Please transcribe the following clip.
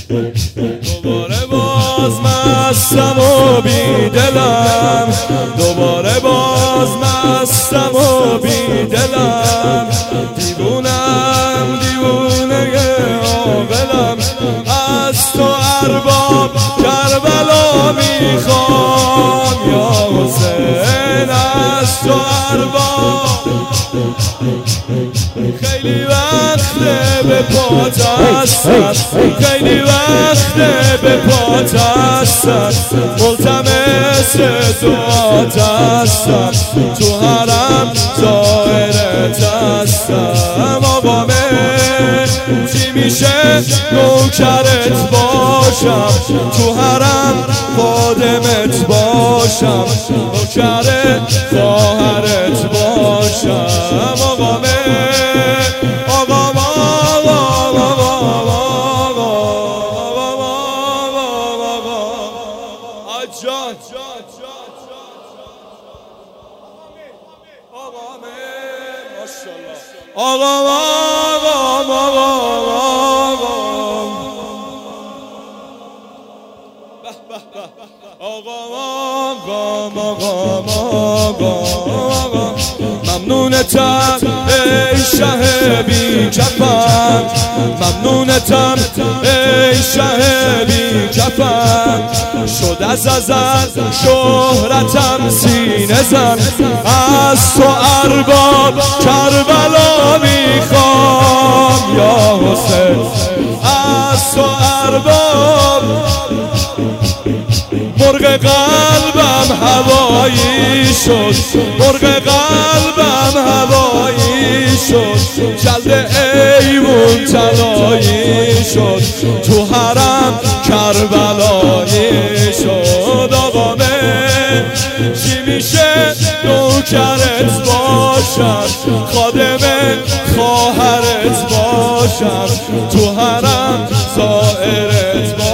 دوباره باز مستم و بیدلم، دوباره باز مستم و بیدلم، دیوونم دیوونه عاقلم، از تو ارباب کربلا میخوام یا حسین، از تو ارباب. خیلی وقته به پات هستم، خیلی وقته به پات هستم، ملتمس دعات هستم، تو حرم زائرت هستم. آقا چی میشه نوکرت باشم، تو حرم خادمت باشم، نوکر خواهرت باشم. آقا ممنونتم ای شه بی کفن، ممنونتم ای شه بی کفن، شد از ازل شهرتم سینه زن، از تو ارباب کربلا میخوام یا حسین، از تو ارباب. مرغ قلبم هوایی شد، مرغ قلبم هوایی شد، جلد ایوون طلایی شد، تو حرم کربلایی شد. آقا چی میشه نوکرت باشم، خادم خواهرت باشم، تو حرم زائرت باشم.